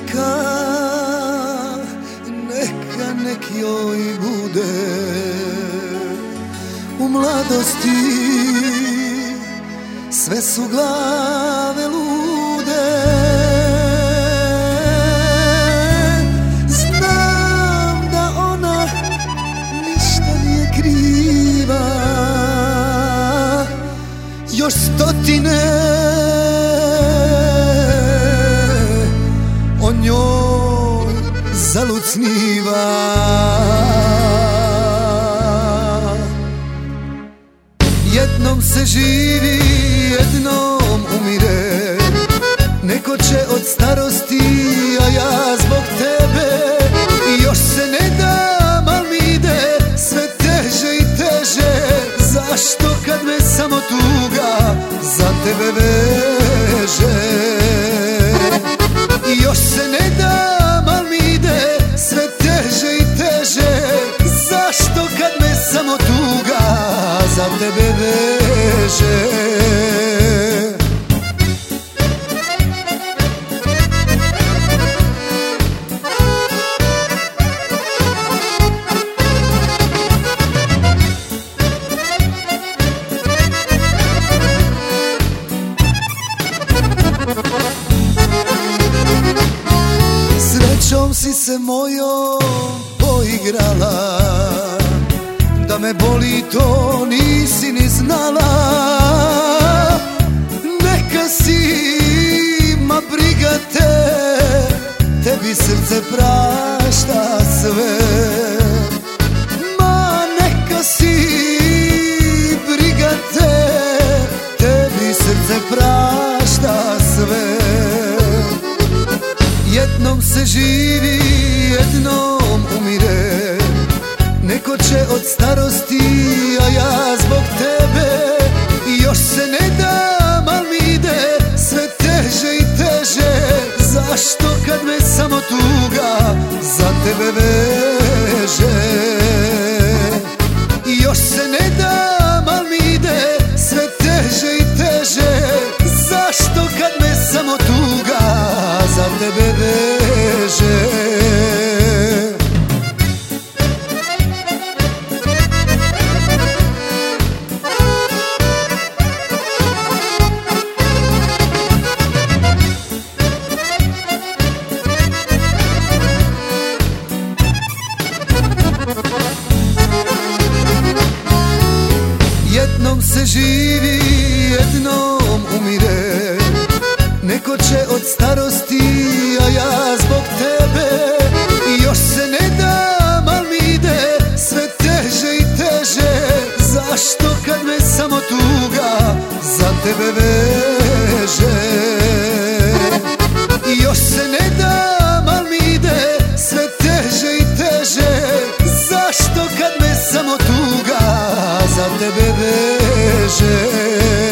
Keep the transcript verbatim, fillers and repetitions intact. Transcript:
neka, neka nek joj bude. U mladosti sve su glave lude. Znam da ona ništa nije kriva, još stotine o njoj zalucniva. Jednom se živi, jednom umire. Neko će od starosti, a ja zbog tebe. I još se ne dam, al mi ide sve teže i teže. Zašto kad me samo tuga za tebe veže? I još se ne dam, al mi ide sve teže i teže. Zašto kad me samo tuga za tebe veže? Srećom si se mojom poigrala, da me boli to nisi ni znala. Neka si, ma briga te, tebi srce prašta sve. Ma neka si, briga te, tebi srce prašta sve. Jednom se živi, jednom umire. Neko će od starosti, a ja zbog tebe. I još se ne dam, al mi ide sve teže i teže. Zašto kad me samo tuga za tebe veže? I još se ne dam, al mi ide sve teže i teže. Zašto kad me samo tuga za tebe veže? Jednom se živi, jednom umire. Neko će od starosti, a ja zbog tebe. I još se ne dam, al mi ide sve teže i teže. Zašto kad me samo tuga za tebe veže? I još se ne dam, al mi ide sve teže i teže. Zašto kad me samo tuga za tebe veže?